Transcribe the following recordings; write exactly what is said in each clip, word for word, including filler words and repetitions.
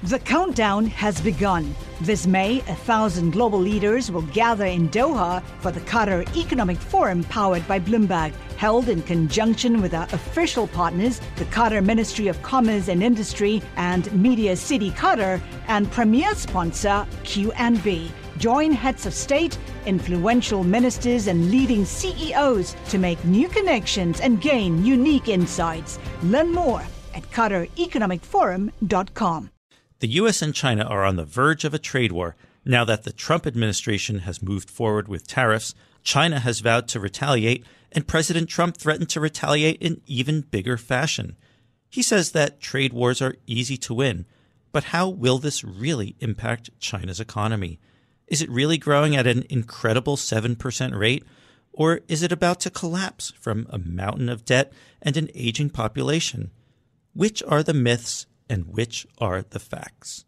The countdown has begun. This May, a thousand global leaders will gather in Doha for the Qatar Economic Forum powered by Bloomberg, held in conjunction with our official partners, the Qatar Ministry of Commerce and Industry and Media City Qatar, and premier sponsor Q and B. Join heads of state, influential ministers, and leading C E Os to make new connections and gain unique insights. Learn more at qatar economic forum dot com. The U S and China are on the verge of a trade war. Now that the Trump administration has moved forward with tariffs, China has vowed to retaliate, and President Trump threatened to retaliate in even bigger fashion. He says that trade wars are easy to win, but how will this really impact China's economy? Is it really growing at an incredible seven percent rate, or is it about to collapse from a mountain of debt and an aging population? Which are the myths and which are the facts?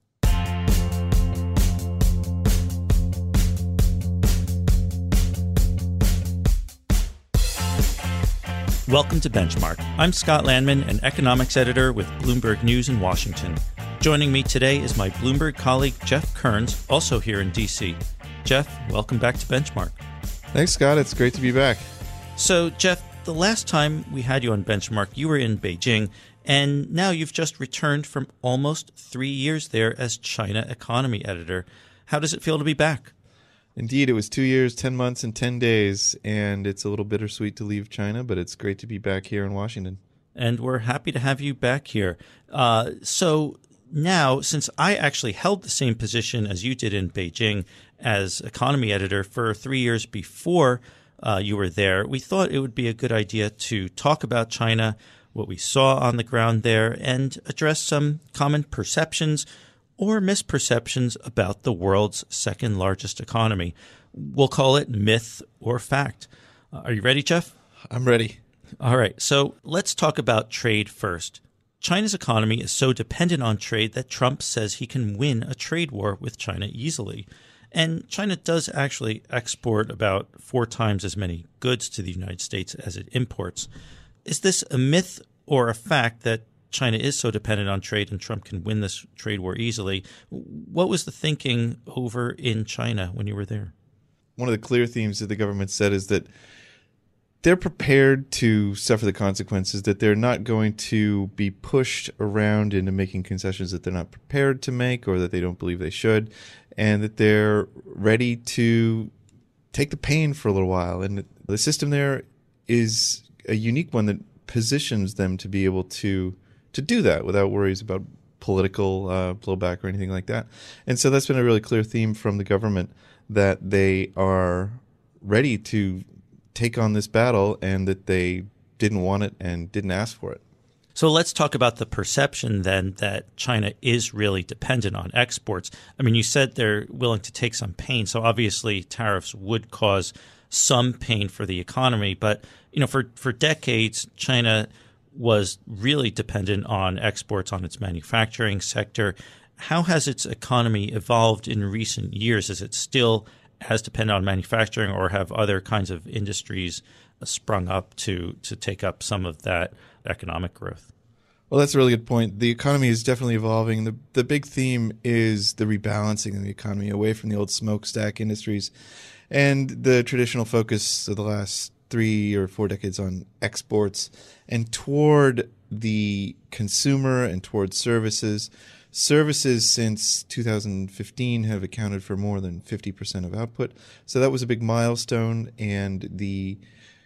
Welcome to Benchmark. I'm Scott Landman, an economics editor with Bloomberg News in Washington. Joining me today is my Bloomberg colleague, Jeff Kearns, also here in D C. Jeff, welcome back to Benchmark. Thanks, Scott. It's great to be back. So, Jeff, the last time we had you on Benchmark, you were in Beijing, and now you've just returned from almost three years there as China economy editor. How does it feel to be back? Indeed, it was two years, ten months, and ten days, and it's a little bittersweet to leave China, but it's great to be back here in Washington. And we're happy to have you back here. Uh, so now, since I actually held the same position as you did in Beijing as economy editor for three years before uh, you were there, we thought it would be a good idea to talk about China, what we saw on the ground there, and address some common perceptions or misperceptions about the world's second largest economy. We'll call it myth or fact. Uh, are you ready, Jeff? I'm ready. All right. So let's talk about trade first. China's economy is so dependent on trade that Trump says he can win a trade war with China easily. And China does actually export about four times as many goods to the United States as it imports. Is this a myth or a fact that China is so dependent on trade and Trump can win this trade war easily? What was the thinking over in China when you were there? One of the clear themes that the government said is that they're prepared to suffer the consequences, that they're not going to be pushed around into making concessions that they're not prepared to make or that they don't believe they should, and that they're ready to take the pain for a little while. And the system there is a unique one that positions them to be able to to do that without worries about political uh, blowback or anything like that. And so that's been a really clear theme from the government, that they are ready to take on this battle and that they didn't want it and didn't ask for it. So let's talk about the perception then that China is really dependent on exports. I mean, you said they're willing to take some pain. So obviously tariffs would cause some pain for the economy. But, you know, for, for decades, China was really dependent on exports, on its manufacturing sector. How has its economy evolved in recent years? Is it still as dependent on manufacturing, or have other kinds of industries sprung up to, to take up some of that economic growth? Well, that's a really good point. The economy is definitely evolving. The the big theme is the rebalancing of the economy away from the old smokestack industries and the traditional focus of the last three or four decades on exports and toward the consumer and toward services. Services since two thousand fifteen have accounted for more than fifty percent of output. So that was a big milestone, and the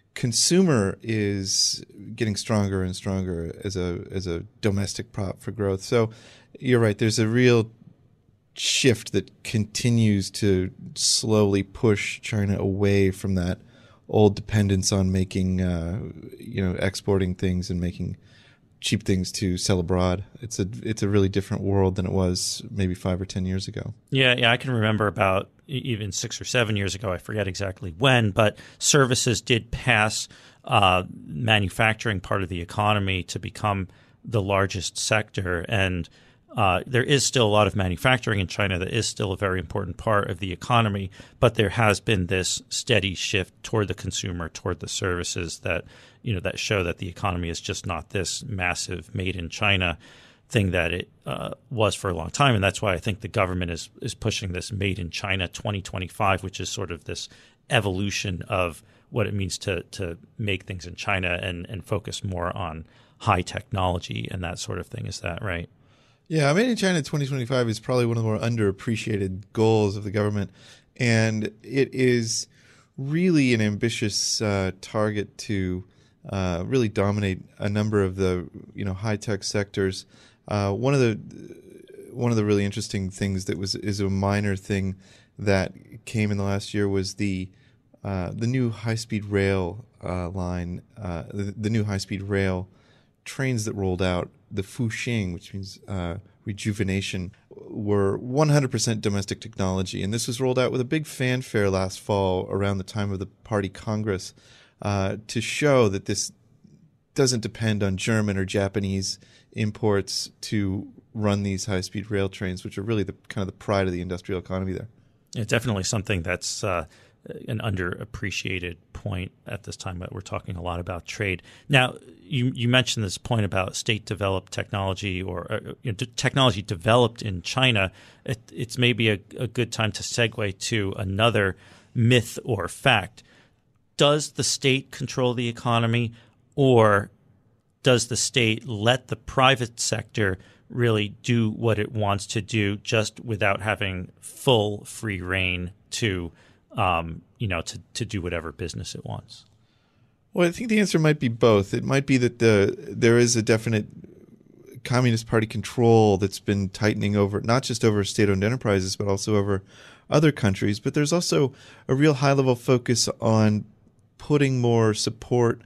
consumer is getting stronger and stronger as a as a domestic prop for growth. So you're right, there's a real shift that continues to slowly push China away from that old dependence on making, uh, you know, exporting things and making cheap things to sell abroad. It's a it's a really different world than it was maybe five or ten years ago. Yeah, yeah, I can remember about even six or seven years ago. I forget exactly when, but services did pass uh, manufacturing part of the economy to become the largest sector, and uh, there is still a lot of manufacturing in China that is still a very important part of the economy. But there has been this steady shift toward the consumer, toward the services that you know that show that the economy is just not this massive made in China. thing that it uh, was for a long time. And that's why I think the government is is pushing this Made in China twenty twenty-five, which is sort of this evolution of what it means to to make things in China and, and focus more on high technology and that sort of thing. Is that right? Yeah, Made in China twenty twenty-five is probably one of the more underappreciated goals of the government. And it is really an ambitious uh, target to uh, really dominate a number of the you know high-tech sectors. Uh, one of the one of the really interesting things that was is a minor thing that came in the last year was the uh, the new high-speed rail uh, line, uh, the, the new high-speed rail trains that rolled out, the Fuxing, which means uh, rejuvenation, were one hundred percent domestic technology. And this was rolled out with a big fanfare last fall around the time of the party Congress uh, to show that this doesn't depend on German or Japanese imports to run these high-speed rail trains, which are really the kind of the pride of the industrial economy there. Yeah, definitely something that's uh, an underappreciated point at this time that we're talking a lot about trade. Now, you, you mentioned this point about state-developed technology or uh, you know, technology developed in China. It, it's maybe a, a good time to segue to another myth or fact. Does the state control the economy, or does the state let the private sector really do what it wants to do just without having full free reign to Um, you know, to, to do whatever business it wants? Well, I think the answer might be both. It might be that the there is a definite Communist Party control that's been tightening over, not just over state-owned enterprises, but also over other countries. But there's also a real high-level focus on putting more support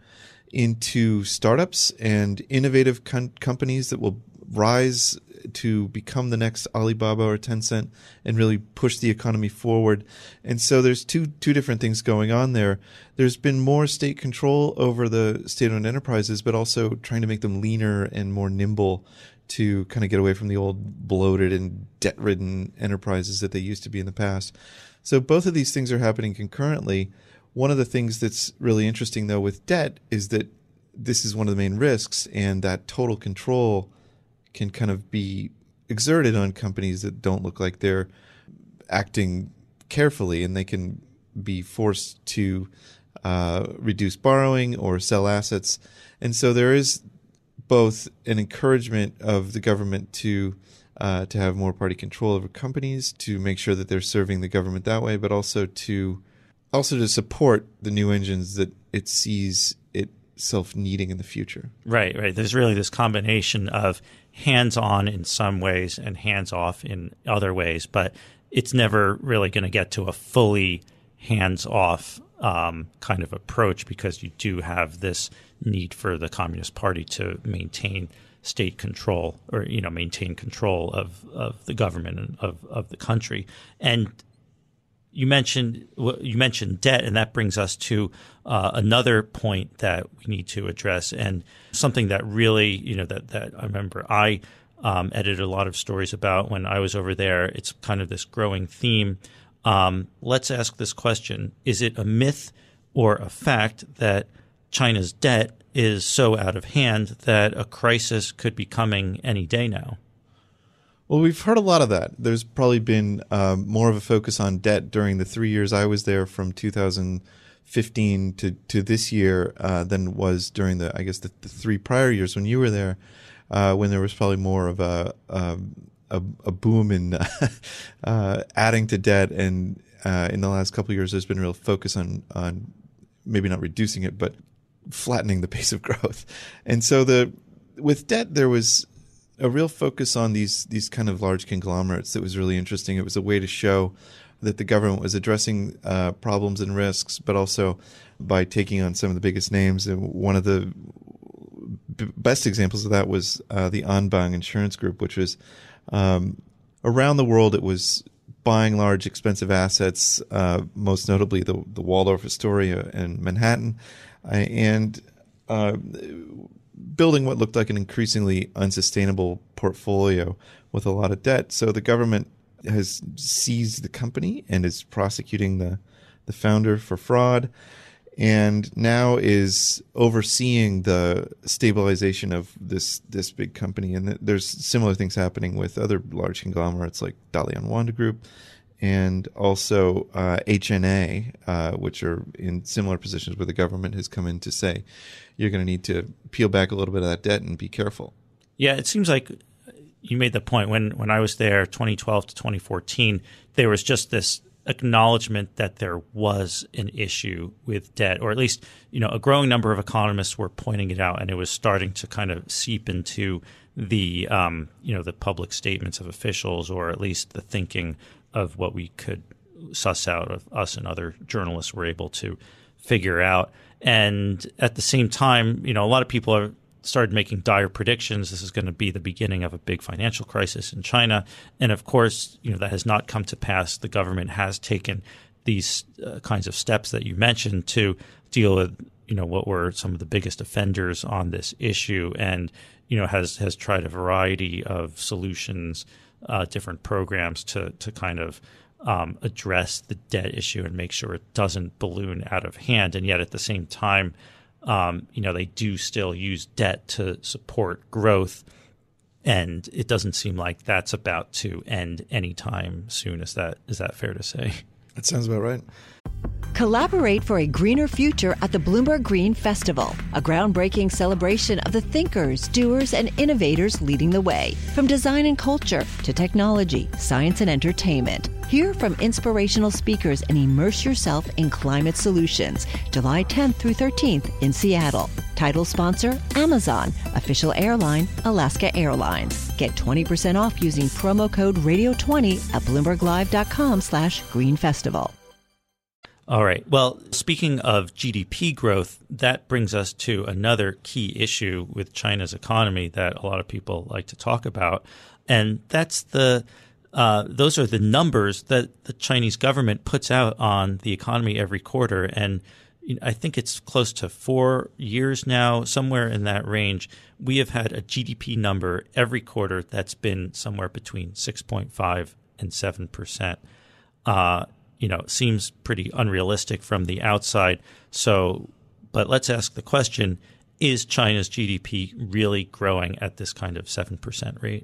into startups and innovative com- companies that will rise to become the next Alibaba or Tencent and really push the economy forward. And so there's two two different things going on there. There's been more state control over the state-owned enterprises, but also trying to make them leaner and more nimble to kind of get away from the old bloated and debt-ridden enterprises that they used to be in the past. So both of these things are happening concurrently. One of the things that's really interesting, though, with debt is that this is one of the main risks, and that total control can kind of be exerted on companies that don't look like they're acting carefully, and they can be forced to uh, reduce borrowing or sell assets. And so there is both an encouragement of the government to uh, to have more party control over companies, to make sure that they're serving the government that way, but also to also to support the new engines that it sees itself needing in the future. Right, right. There's really this combination of hands-on in some ways and hands-off in other ways, but it's never really going to get to a fully hands-off um, kind of approach, because you do have this need for the Communist Party to maintain state control, or you know maintain control of, of the government and of, of the country. And you mentioned you mentioned debt, and that brings us to uh, another point that we need to address, and something that really, you know, that, that I remember I um, edited a lot of stories about when I was over there. It's kind of this growing theme. Um, let's ask this question: is it a myth or a fact that China's debt is so out of hand that a crisis could be coming any day now? Well, we've heard a lot of that. There's probably been um, more of a focus on debt during the three years I was there, from two thousand fifteen to, to this year, uh, than was during the, I guess, the, the three prior years when you were there, uh, when there was probably more of a um, a, a boom in uh, adding to debt. And uh, in the last couple of years, there's been a real focus on on maybe not reducing it, but flattening the pace of growth. And so the with debt, there was a real focus on these these kind of large conglomerates that was really interesting. It was a way to show that the government was addressing uh, problems and risks, but also by taking on some of the biggest names. And one of the b- best examples of that was uh, the Anbang Insurance Group, which was um, around the world. It was buying large, expensive assets, uh, most notably the the Waldorf Astoria in Manhattan, uh, and uh, building what looked like an increasingly unsustainable portfolio with a lot of debt. So the government has seized the company and is prosecuting the, the founder for fraud. and now is overseeing the stabilization of this this big company. And there's similar things happening with other large conglomerates like Dalian Wanda Group and also uh, H N A, uh, which are in similar positions where the government has come in to say, you're going to need to peel back a little bit of that debt and be careful. Yeah, it seems like you made the point. When, when I was there, twenty twelve to twenty fourteen, there was just this acknowledgement that there was an issue with debt, or at least, you know, a growing number of economists were pointing it out, and it was starting to kind of seep into the, um, you know, the public statements of officials, or at least the thinking of what we could suss out of us and other journalists were able to figure out. And at the same time, you know, a lot of people are started making dire predictions. This is going to be the beginning of a big financial crisis in China. And of course, you know, that has not come to pass. The government has taken these uh, kinds of steps that you mentioned to deal with, you know, what were some of the biggest offenders on this issue, and, you know, has, has tried a variety of solutions, uh, different programs to, to kind of um, address the debt issue and make sure it doesn't balloon out of hand. And yet at the same time, Um, you know, they do still use debt to support growth, and it doesn't seem like that's about to end anytime soon. Is that is that fair to say? That sounds about right. Collaborate for a greener future at the Bloomberg Green Festival, a groundbreaking celebration of the thinkers, doers, and innovators leading the way. From design and culture to technology, science, and entertainment. Hear from inspirational speakers and immerse yourself in climate solutions. July tenth through thirteenth in Seattle. Title sponsor, Amazon. Official airline, Alaska Airlines. Get twenty percent off using promo code radio twenty at bloomberglive.com slash green festival. All right. Well, speaking of G D P growth, that brings us to another key issue with China's economy that a lot of people like to talk about, and that's the uh, those are the numbers that the Chinese government puts out on the economy every quarter. And you know, I think it's close to four years now, somewhere in that range. We have had a G D P number every quarter that's been somewhere between six point five and seven percent. Uh, you know, seems pretty unrealistic from the outside. So, but let's ask the question, is China's G D P really growing at this kind of seven percent rate?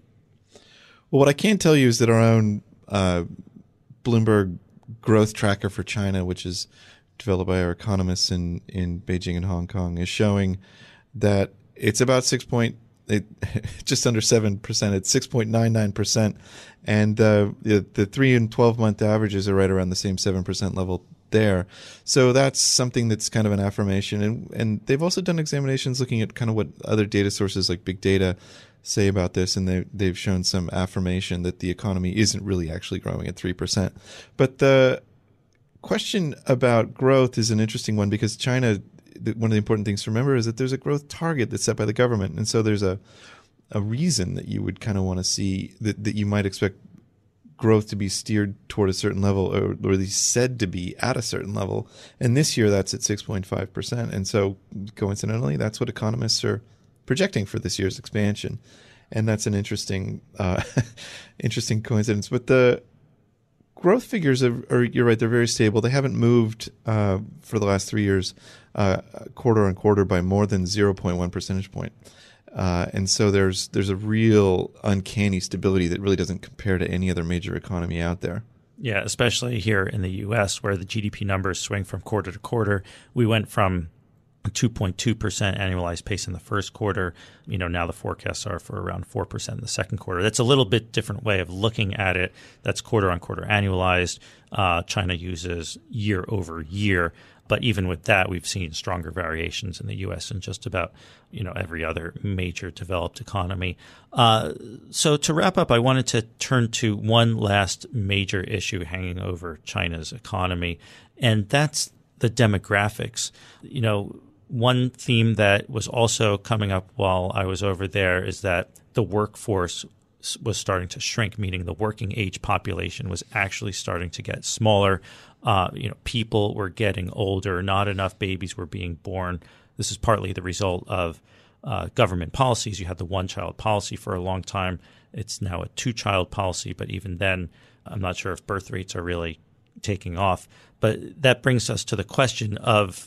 Well, what I can tell you is that our own uh, Bloomberg growth tracker for China, which is developed by our economists in, in Beijing and Hong Kong, is showing that it's about six point, it, just under seven percent. It's six point nine nine percent. And uh, the, the three and twelve month averages are right around the same seven percent level there. So that's something that's kind of an affirmation. And, and they've also done examinations looking at kind of what other data sources like big data say about this. And they, they've shown some affirmation that the economy isn't really actually growing at three percent. But the question about growth is an interesting one, because China, one of the important things to remember is that there's a growth target that's set by the government. And so there's a a reason that you would kind of want to see that, that you might expect growth to be steered toward a certain level, or, or at least said to be at a certain level. And this year that's at six point five percent. And so coincidentally, that's what economists are projecting for this year's expansion. And that's an interesting, uh, interesting coincidence. But the growth figures are, are, you're right, they're very stable. They haven't moved uh, for the last three years, uh, quarter on quarter by more than zero point one percentage point. Uh, and so there's there's a real uncanny stability that really doesn't compare to any other major economy out there. Yeah, especially here in the U S, where the G D P numbers swing from quarter to quarter. We went from a two point two percent annualized pace in the first quarter. You know, now the forecasts are for around four percent in the second quarter. That's a little bit different way of looking at it. That's quarter on quarter annualized. Uh, China uses year over year. But even with that, we've seen stronger variations in the U S and just about, you know, every other major developed economy. Uh, so to wrap up, I wanted to turn to one last major issue hanging over China's economy, and that's the demographics. You know, one theme that was also coming up while I was over there is that the workforce was starting to shrink, meaning the working age population was actually starting to get smaller. Uh, you know, people were getting older, not enough babies were being born. This is partly the result of uh, government policies. You had the one-child policy for a long time. It's now a two-child policy, but even then, I'm not sure if birth rates are really taking off. But that brings us to the question of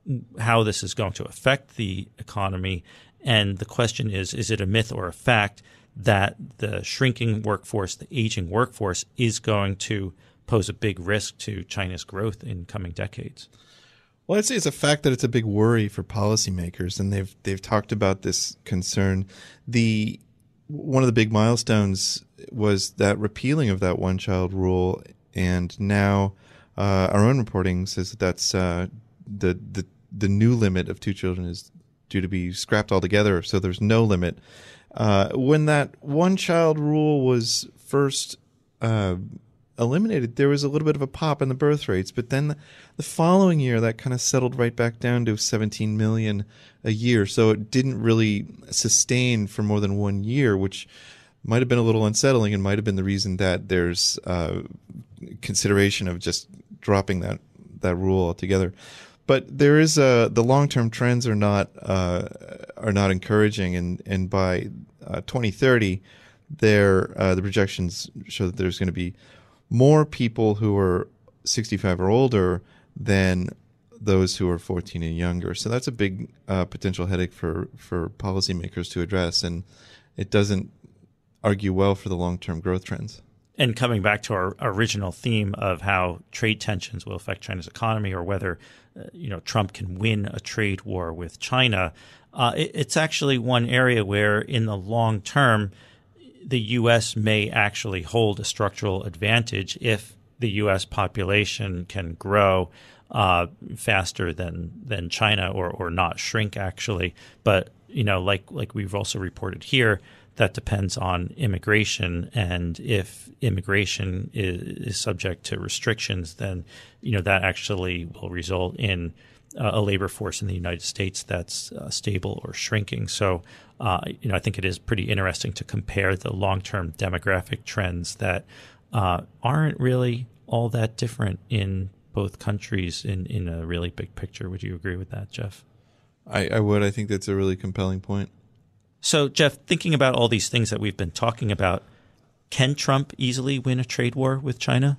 how this is going to affect the economy. And the question is, is it a myth or a fact that the shrinking workforce, the aging workforce, is going to pose a big risk to China's growth in coming decades? Well, I'd say it's a fact that it's a big worry for policymakers, and they've they've talked about this concern. The one of the big milestones was that repealing of that one-child rule, and now uh, our own reporting says that that's uh, the the the new limit of two children is due to be scrapped altogether. So there's no limit. Uh, when that one-child rule was first uh, eliminated, there was a little bit of a pop in the birth rates, but then the following year that kind of settled right back down to seventeen million a year. So it didn't really sustain for more than one year, which might have been a little unsettling and might have been the reason that there's uh, consideration of just dropping that that rule altogether. But there is a the long-term trends are not uh, are not encouraging, and and by uh, twenty thirty, there uh, the projections show that there's going to be more people who are sixty-five or older than those who are fourteen and younger. So that's a big uh, potential headache for, for policymakers to address, and it doesn't argue well for the long-term growth trends. And coming back to our original theme of how trade tensions will affect China's economy, or whether uh, you know Trump can win a trade war with China, uh, it, it's actually one area where in the long term, the U S may actually hold a structural advantage if the U S population can grow uh, faster than than China, or or not shrink actually. But you know, like like we've also reported here, that depends on immigration, and if immigration is, is subject to restrictions, then you know that actually will result in uh, a labor force in the United States that's uh, stable or shrinking. So. Uh, you know, I think it is pretty interesting to compare the long-term demographic trends that uh, aren't really all that different in both countries in, in a really big picture. Would you agree with that, Jeff? I, I would. I think that's a really compelling point. So, Jeff, thinking about all these things that we've been talking about, can Trump easily win a trade war with China?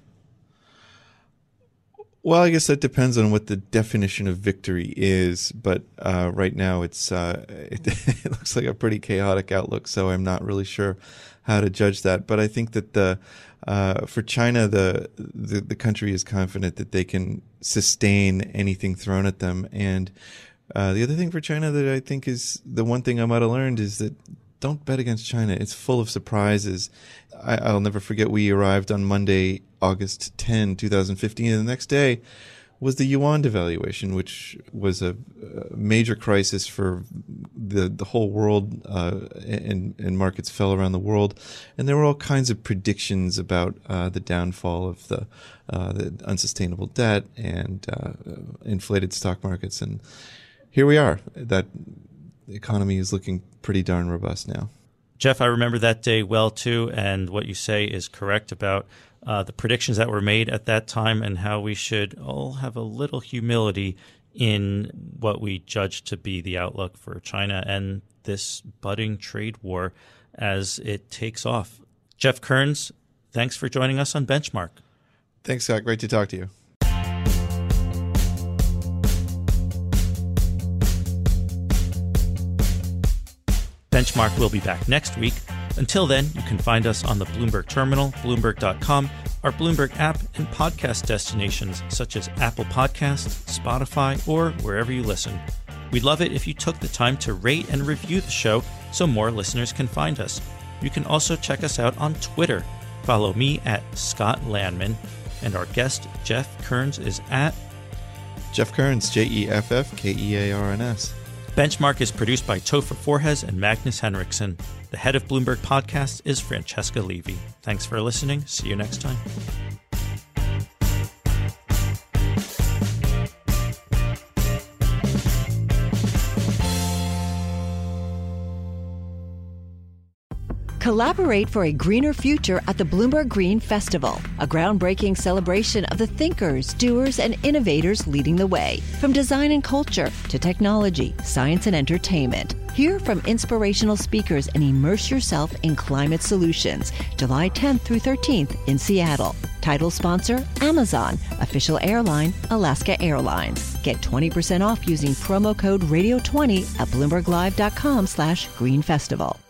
Well, I guess that depends on what the definition of victory is. But uh, right now, it's uh, it, it looks like a pretty chaotic outlook. So I'm not really sure how to judge that. But I think that the uh, for China, the, the the country is confident that they can sustain anything thrown at them. And uh, the other thing for China that I think is the one thing I might have learned is that don't bet against China. It's full of surprises. I, I'll never forget we arrived on Monday, August tenth, twenty fifteen, and the next day was the yuan devaluation, which was a, a major crisis for the the whole world, uh, and, and markets fell around the world. And there were all kinds of predictions about uh, the downfall of the, uh, the unsustainable debt and uh, inflated stock markets. And here we are. That economy is looking pretty darn robust now. Jeff, I remember that day well, too, and what you say is correct about uh, the predictions that were made at that time and how we should all have a little humility in what we judge to be the outlook for China and this budding trade war as it takes off. Jeff Kearns, thanks for joining us on Benchmark. Thanks, Scott. Great to talk to you. Benchmark will be back next week. Until then, you can find us on the Bloomberg Terminal, Bloomberg dot com, our Bloomberg app, and podcast destinations such as Apple Podcasts, Spotify, or wherever you listen. We'd love it if you took the time to rate and review the show so more listeners can find us. You can also check us out on Twitter. Follow me at Scott Landman, and our guest, Jeff Kearns, is at Jeff Kearns, J E F F K E A R N S. Benchmark is produced by Topher Forhes and Magnus Henriksen. The head of Bloomberg Podcasts is Francesca Levy. Thanks for listening. See you next time. Collaborate for a greener future at the Bloomberg Green Festival, a groundbreaking celebration of the thinkers, doers, and innovators leading the way. From design and culture to technology, science, and entertainment. Hear from inspirational speakers and immerse yourself in climate solutions. July tenth through thirteenth in Seattle. Title sponsor, Amazon. Official airline, Alaska Airlines. Get twenty percent off using promo code radio twenty at bloomberg live dot com slash green festival.